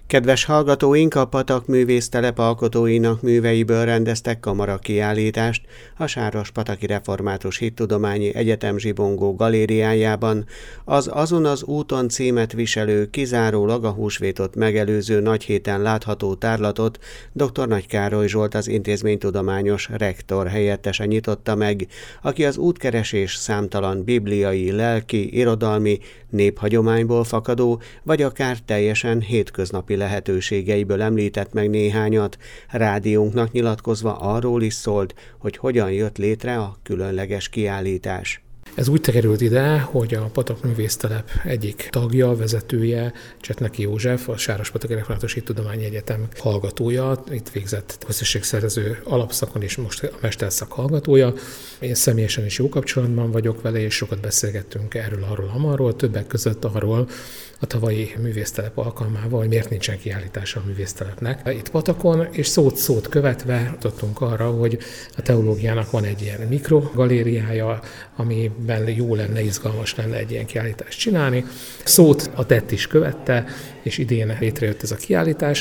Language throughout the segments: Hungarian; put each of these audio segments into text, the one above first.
Kedves hallgatóink, a Patak Művésztelep alkotóinak műveiből rendeztek kamarakiállítást a Sárospataki Református Hittudományi Egyetem Zsibongó galériájában. Az Azon az úton címet viselő, kizárólag a húsvétot megelőző nagyhéten látható tárlatot dr. Nagy Károly Zsolt, az intézménytudományos rektor helyettese nyitotta meg, aki az útkeresés számtalan bibliai, lelki, irodalmi, néphagyományból fakadó, vagy akár teljesen hétköznapi lehetőségeiből említett meg néhányat. Rádiónknak nyilatkozva arról is szólt, hogy hogyan jött létre a különleges kiállítás. Ez úgy került ide, hogy a Patak Művésztelep egyik tagja, vezetője, Csetneki József, a Sárospataki Református Hittudományi Egyetem hallgatója, itt végzett közösségszervező alapszakon és most a mesterszak hallgatója. Én személyesen is jó kapcsolatban vagyok vele, és sokat beszélgettünk arról, többek között arról a tavalyi művésztelep alkalmával, hogy miért nincsen kiállítása a művésztelepnek itt Patakon, és szót követve jutottunk arra, hogy a teológiának van egy ilyen mikrogalériája, amiben jó lenne, izgalmas lenne egy ilyen kiállítást csinálni. Szót a tett is követte, és idén létrejött ez a kiállítás.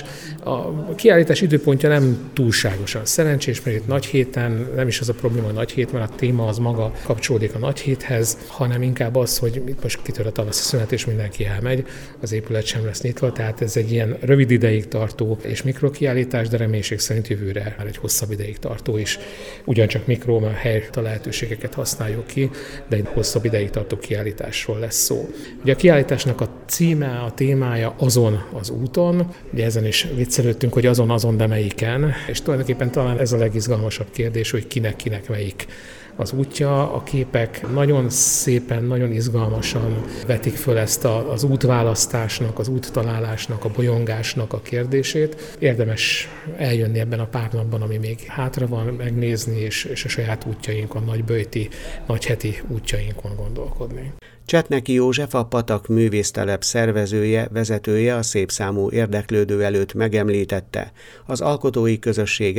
A kiállítás időpontja nem túlságosan szerencsés, mert itt Nagyhéten nem is az a probléma, a Nagyhét, mert a téma az maga kapcsolódik a Nagyhéthez, hanem inkább az, hogy itt most kitör a tavaszi szünet, és mindenki elmegy, az épület sem lesz nyitva, tehát ez egy ilyen rövid ideig tartó és mikrokiállítás, de reménység szerint jövőre már egy hosszabb ideig tartó is. Ugyancsak mikro, mert helyt a lehetőségeket használjuk ki, de egy hosszabb ideig tartó kiállításról lesz szó. Ugye a kiállításnak a címe, a témája Azon az úton, ugye ezen is viccelődtünk, hogy azon, de melyiken, és tulajdonképpen talán ez a legizgalmasabb kérdés, hogy kinek melyik az útja. A képek nagyon szépen, nagyon izgalmasan vetik föl ezt az útválasztásnak, az úttalálásnak, a bolyongásnak a kérdését. Érdemes eljönni ebben a pár napban, ami még hátra van, megnézni, és a saját útjainkon, nagyböjti, nagyheti útjainkon gondolkodni. Csetneki József, a Patak Művésztelep szervezője, vezetője a szépszámú érdeklődő előtt megemlítette. Az alkotói közösség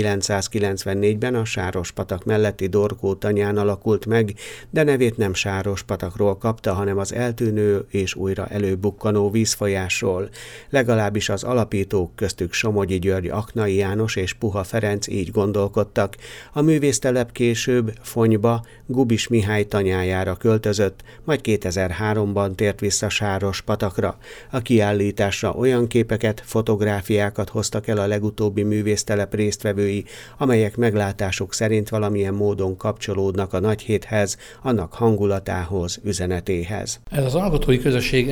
1994-ben a Sárospatak melletti Dorkó-tanyán alakult meg, de nevét nem Sárospatakról kapta, hanem az eltűnő és újra előbukkanó vízfolyásról. Legalábbis az alapítók, köztük Somogyi György, Aknai János és Puha Ferenc így gondolkodtak. A művésztelep később Fonyba, Gubis Mihály tanyájára költözött, majd 2003-ban tért vissza Sárospatakra. A kiállításra olyan képeket, fotográfiákat hoztak el a legutóbbi művésztelep résztvevői, amelyek meglátásuk szerint valamilyen módon kapcsolódnak a Nagyhéthez, annak hangulatához, üzenetéhez. Ez az alkotói közösség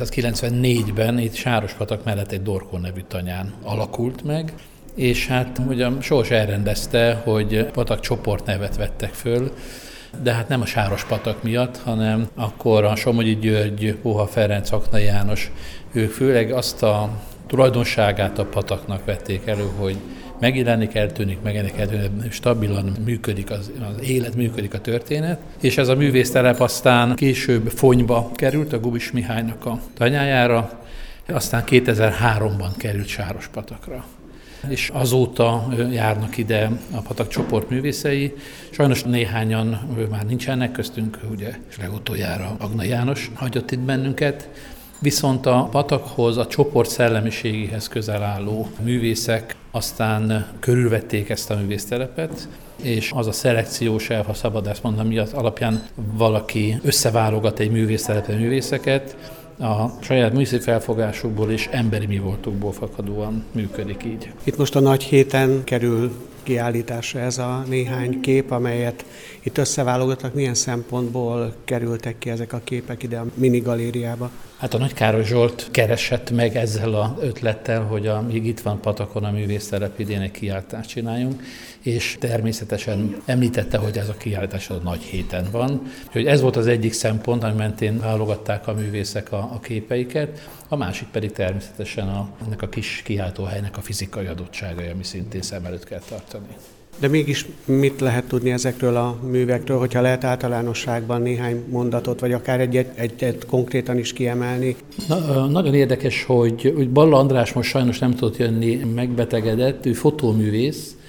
1994-ben itt Sárospatak mellett egy Dorkó nevű tanyán alakult meg, és hát ugyan Sors elrendezte, hogy Patak csoportnevet vettek föl, de hát nem a Sárospatak miatt, hanem akkor a Somogyi György, Puha Ferenc, Aknai János, ők főleg azt a tulajdonságát a pataknak vették elő, hogy megjelenik, eltűnik, stabilan működik az élet, működik a történet. És ez a művésztelep aztán később Fonyba került, a Gubis Mihálynak a tanyájára, aztán 2003-ban került Sárospatakra. És azóta járnak ide a Patak csoport művészei. Sajnos néhányan már nincsenek köztünk, ugye, és legutoljára Aknai János hagyott itt bennünket. Viszont a Patakhoz, a csoport szellemiségéhez közel álló művészek aztán körülvették ezt a művésztelepet, és az a szelekciós elv, ha szabad ezt mondani, miatt alapján valaki összeválogat egy művésztelepet, művészeket, a saját műszaki felfogásukból és emberi mi voltukból fakadóan működik így. Itt most a Nagyhéten kerül kiállításra ez a néhány kép, amelyet itt összeválogatnak. Milyen szempontból kerültek ki ezek a képek ide a minigalériába? Hát a Nagy Károly Zsolt keresett meg ezzel az ötlettel, hogy amíg itt van Patakon a művésztelep, idén egy kiállítást csináljunk, és természetesen említette, hogy ez a kiállítás a Nagyhéten van. Úgyhogy ez volt az egyik szempont, ami mentén válogatták a művészek a képeiket, a másik pedig természetesen ennek a kis kiállítóhelynek a fizikai adottságai, ami szintén szem előtt kell tartani. De mégis mit lehet tudni ezekről a művekről, hogyha lehet általánosságban néhány mondatot, vagy akár egyet konkrétan is kiemelni? Nagyon érdekes, hogy Balla András most sajnos nem tudott jönni, megbetegedett, ő fotóművész,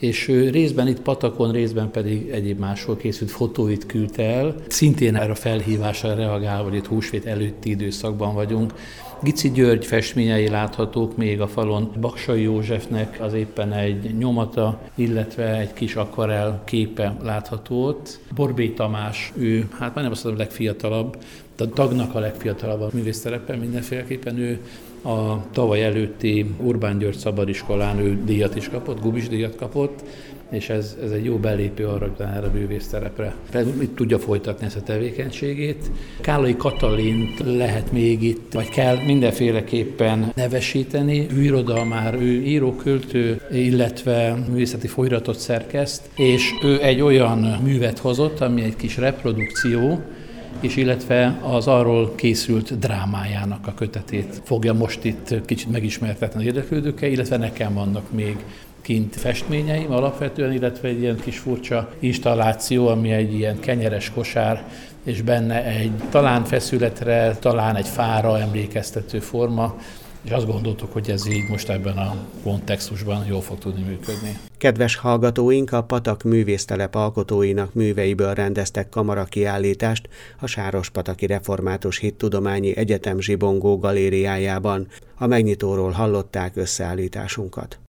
és ő részben itt Patakon, részben pedig egyéb máshol készült fotóit küldte el. Szintén erre a felhívásra reagálva, hogy itt húsvét előtti időszakban vagyunk. Gici György festményei láthatók még a falon. Baksay Józsefnek az éppen egy nyomata, illetve egy kis akvarell képe látható ott. Borbély Tamás, ő, hát már nem azt mondom, legfiatalabb, de a tagnak a legfiatalabb a művésztelepen mindenféleképpen. Ő a tavaly előtti Urbán György Szabadiskolán ő díjat is kapott, Gubis díjat kapott, és ez egy jó belépő arra a művésztelepre. Itt tudja folytatni ezt a tevékenységét. Kállai Katalint lehet még itt, vagy kell mindenféleképpen nevesíteni. Ő irodalmár, ő író-költő, illetve művészeti folyóiratot szerkeszt, és ő egy olyan művet hozott, ami egy kis reprodukció, és illetve az arról készült drámájának a kötetét fogja most itt kicsit megismertetni az érdeklődőkkel, illetve nekem vannak még kint festményeim alapvetően, illetve egy ilyen kis furcsa installáció, ami egy ilyen kenyeres kosár, és benne egy talán feszületre, talán egy fára emlékeztető forma, és azt gondoltuk, hogy ez így most ebben a kontextusban jól fog tudni működni. Kedves hallgatóink, a Patak művésztelep alkotóinak műveiből rendeztek kamarakiállítást a Sárospataki Református Hittudományi Egyetem Zsibongó galériájában. A megnyitóról hallották összeállításunkat.